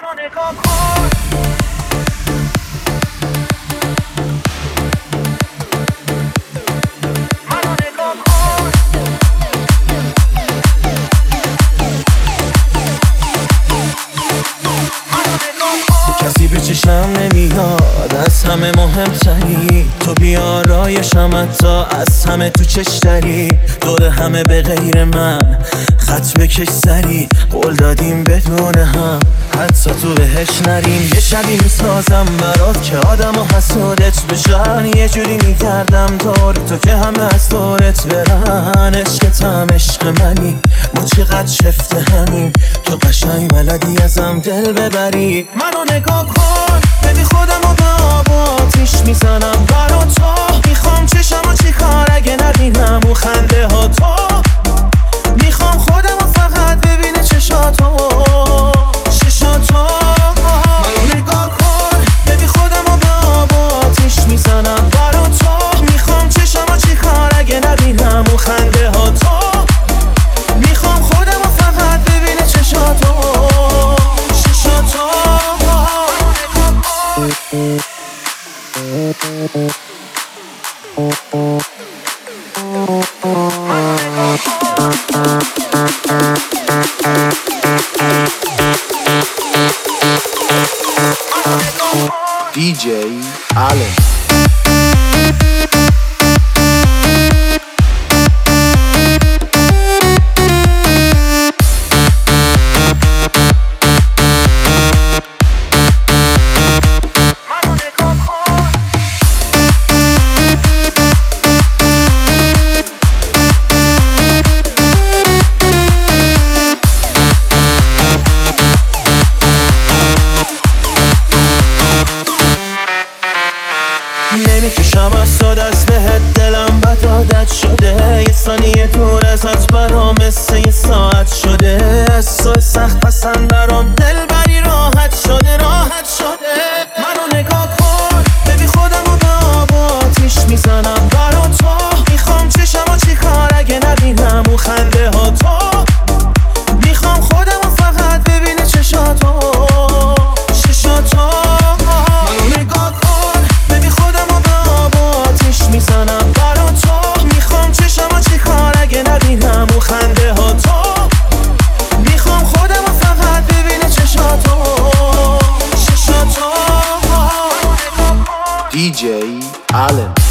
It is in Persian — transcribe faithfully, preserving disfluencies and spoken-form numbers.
منو نگاه کن. کسی به چشم نمیاد، از همه مهمتری تو، بیارایشم حتی از همه تو چشتری. دور همه به غیر من خط بکش سری، قول دادیم بدون هم حتی تو بهش نریم. یه شبی میسازم برات که آدم و حسودت بشن، یه جوری میکردم دور تو که همه از دورت برن. عشقتم عشق منی، ما چقدر شفته همین، تو قشنگ بلدی ازم دل ببری. منو نگاه کن ببین خودم رو به آب و آتیش میزنم برا تو. میخوام چشمو چی کار اگه نبینم و خنده ها تو. میخوام خودم رو فقط ببینه چشاتو چشاتو. منو نگاه کن ببین خودم رو به آب و آتیش میزنم برا تو. میخوام چشمو چی کار اگه نبینم و خنده ها تو. میخوام خودم رو فقط ببینه چشاتو چشاتو. دی جی Allen. نمیکشم از تو دست بهت، دلم بد عادت شده. یه ثانیه دور ازت برام مثل یه ساعت شده. از تو سخت پسند برام دل بری راحت شده راحت شده. منو نگاه کن ببین خودم رو به آب و آتیش میزنم برا تو. میخوام چشمو چی کار اگه نبینم و خنده ها تو. میخوام خودم رو فقط ببینه چشاتو چشاتو. منو نگاه کن ببین خودم رو به آب و آتیش میزنم برا تو. میخوام چشمو چی کار اگه نبینم و خنده ها تو. میخوام خودم رو فقط ببینه چشاتو چشاتو. دی جی Allen.